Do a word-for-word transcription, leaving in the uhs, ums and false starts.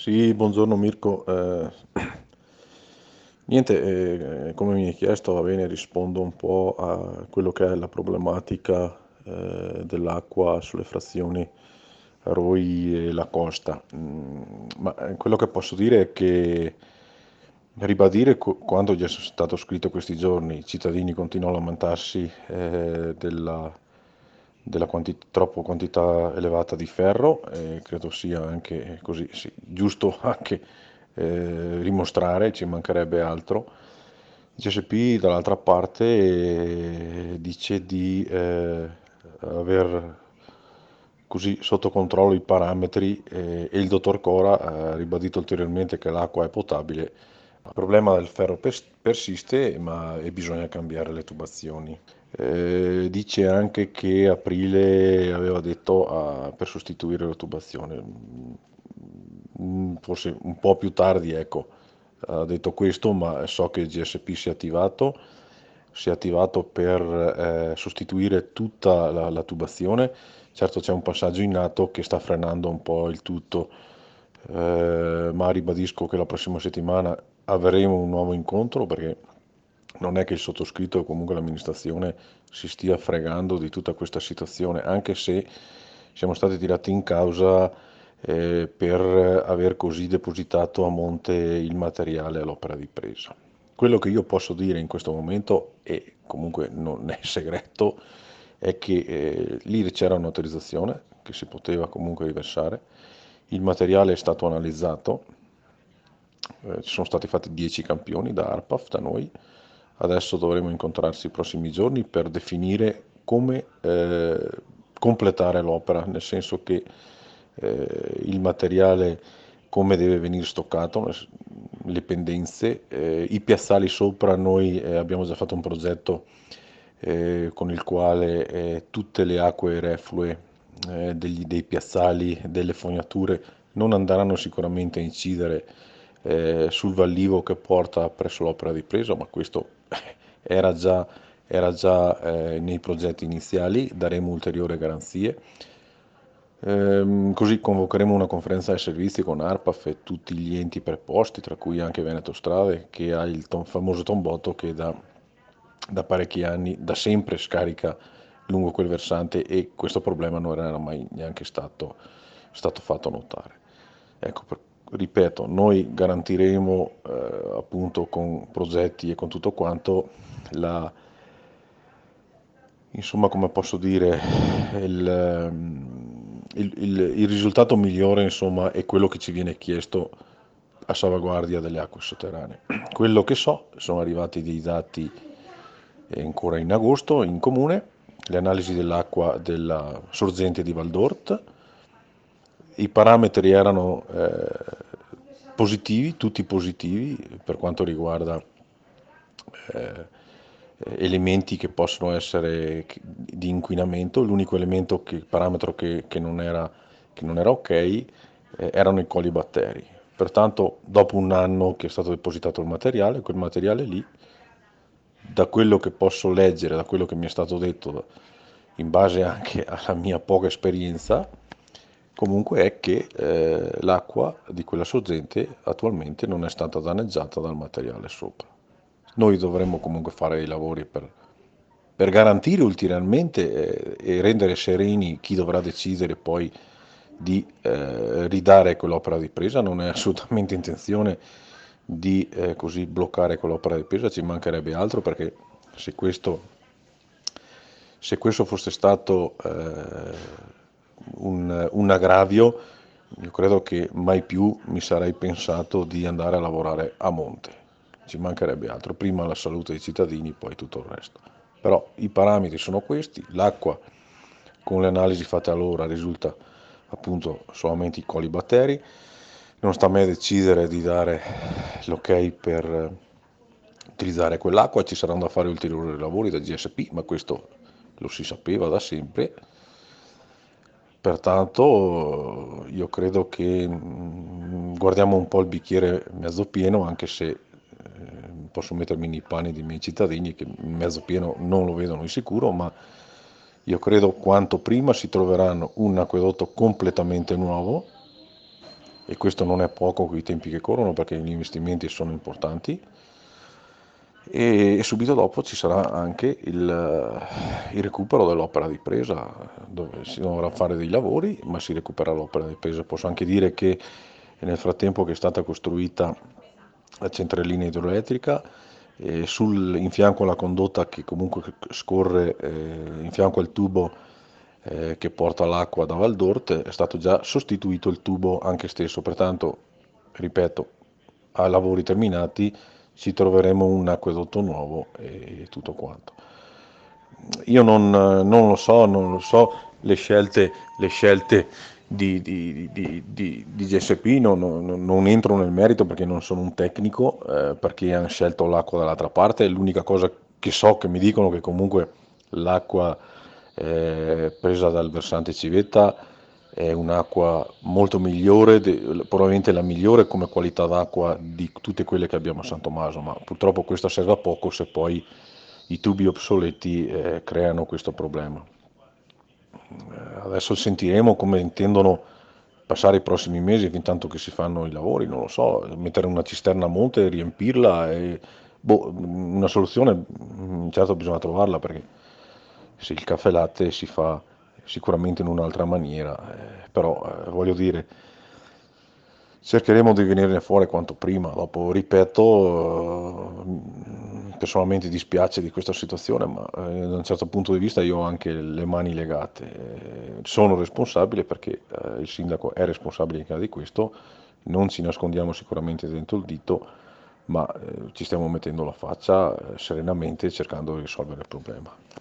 Sì, buongiorno Mirko. Eh, niente, eh, come mi hai chiesto, va bene, rispondo un po' a quello che è la problematica eh, dell'acqua sulle frazioni Roi e La Costa. Mm, ma eh, quello che posso dire è che ribadire qu- quanto già è stato scritto questi giorni, i cittadini continuano a lamentarsi eh, della, della quanti- troppo quantità elevata di ferro, e credo sia anche così, sì, giusto anche eh, dimostrare, ci mancherebbe altro. Il G S P dall'altra parte eh, dice di eh, aver così sotto controllo i parametri eh, e il dottor Cora ha ribadito ulteriormente che l'acqua è potabile. Il problema del ferro pers- persiste, ma e bisogna cambiare le tubazioni. Eh, dice anche che aprile aveva detto ah, per sostituire la tubazione. Mm, forse un po' più tardi, ecco, ha detto questo, ma so che il G S P si è attivato, si è attivato per eh, sostituire tutta la, la tubazione. Certo c'è un passaggio in atto che sta frenando un po' il tutto, eh, ma ribadisco che la prossima settimana avremo un nuovo incontro perché non è che il sottoscritto o comunque l'amministrazione si stia fregando di tutta questa situazione, anche se siamo stati tirati in causa eh, per aver così depositato a monte il materiale all'opera di presa. Quello che io posso dire in questo momento, e comunque non è segreto, è che eh, lì c'era un'autorizzazione che si poteva comunque riversare, il materiale è stato analizzato, eh, ci sono stati fatti dieci campioni da ARPAF, da noi, adesso dovremo incontrarsi i prossimi giorni per definire come eh, completare l'opera, nel senso che eh, il materiale come deve venire stoccato, le pendenze, eh, i piazzali sopra, noi eh, abbiamo già fatto un progetto eh, con il quale eh, tutte le acque reflue eh, degli- dei piazzali, delle fognature non andranno sicuramente a incidere eh, sul valivo che porta presso l'opera di presa, ma questo era già, era già eh, nei progetti iniziali, daremo ulteriori garanzie. Ehm, così convocheremo una conferenza dei servizi con ARPAF e tutti gli enti preposti, tra cui anche Veneto Strade, che ha il ton- famoso tombotto che da, da parecchi anni, da sempre scarica lungo quel versante e questo problema non era mai neanche stato, stato fatto notare. Ecco, per- ripeto, noi garantiremo eh, appunto con progetti e con tutto quanto la, insomma, come posso dire, il, ehm, il- il- il risultato migliore, insomma, è quello che ci viene chiesto a salvaguardia delle acque sotterranee. Quello che so, sono arrivati dei dati eh, ancora in agosto in comune, le analisi dell'acqua della sorgente di Valdort, i parametri erano eh, positivi, tutti positivi per quanto riguarda eh, elementi che possono essere di inquinamento. L'unico elemento, che, parametro che, che non era, che non era ok eh, erano i colibatteri. Pertanto, dopo un anno che è stato depositato il materiale, quel materiale lì, da quello che posso leggere, da quello che mi è stato detto, in base anche alla mia poca esperienza, comunque è che eh, l'acqua di quella sorgente attualmente non è stata danneggiata dal materiale sopra. Noi dovremmo comunque fare i lavori per, per garantire ulteriormente eh, e rendere sereni chi dovrà decidere poi di eh, ridare quell'opera di presa. Non è assolutamente intenzione di eh, così bloccare quell'opera di presa, ci mancherebbe altro perché se questo, se questo fosse stato eh, un, un aggravio, io credo che mai più mi sarei pensato di andare a lavorare a monte. Ci mancherebbe altro, prima la salute dei cittadini, poi tutto il resto. Però i parametri sono questi, l'acqua con le analisi fatte allora risulta appunto solamente i colibatteri, non sta a me decidere di dare l'ok per utilizzare quell'acqua, ci saranno da fare ulteriori lavori da G S P, ma questo lo si sapeva da sempre. Pertanto io credo che mm, guardiamo un po' il bicchiere mezzo pieno, anche se eh, posso mettermi nei panni dei miei cittadini che mezzo pieno non lo vedono di sicuro, ma io credo quanto prima si troveranno un acquedotto completamente nuovo e questo non è poco con i tempi che corrono perché gli investimenti sono importanti. E, e subito dopo ci sarà anche il, il recupero dell'opera di presa, dove si dovrà fare dei lavori, ma si recupera l'opera di presa. Posso anche dire che nel frattempo che è stata costruita la centralina idroelettrica, e sul, in fianco alla condotta che comunque scorre eh, in fianco al tubo eh, che porta l'acqua da Valdorte, è stato già sostituito il tubo anche stesso, pertanto, ripeto, a lavori terminati ci troveremo un acquedotto nuovo e tutto quanto. Io non, non lo so, non lo so le scelte, le scelte di, di, di, di, di G S P, non, non, non entro nel merito perché non sono un tecnico, eh, perché hanno scelto l'acqua dall'altra parte. L'unica cosa che so, che mi dicono, che comunque l'acqua eh, presa dal versante Civetta è un'acqua molto migliore, de- probabilmente la migliore come qualità d'acqua di tutte quelle che abbiamo a San Tommaso, ma purtroppo questa serve a poco se poi i tubi obsoleti eh, creano questo problema. Eh, adesso sentiremo come intendono passare i prossimi mesi, fin tanto che si fanno i lavori, non lo so, mettere una cisterna a monte, riempirla, e, boh, una soluzione mm, certo bisogna trovarla, perché se il caffè latte si fa sicuramente in un'altra maniera, eh, però eh, voglio dire, cercheremo di venirne fuori quanto prima. Dopo, ripeto, eh, personalmente dispiace di questa situazione, ma eh, da un certo punto di vista io ho anche le mani legate. Eh, sono responsabile perché eh, il sindaco è responsabile in caso di questo, non ci nascondiamo sicuramente dentro il dito, ma eh, ci stiamo mettendo la faccia eh, serenamente cercando di risolvere il problema.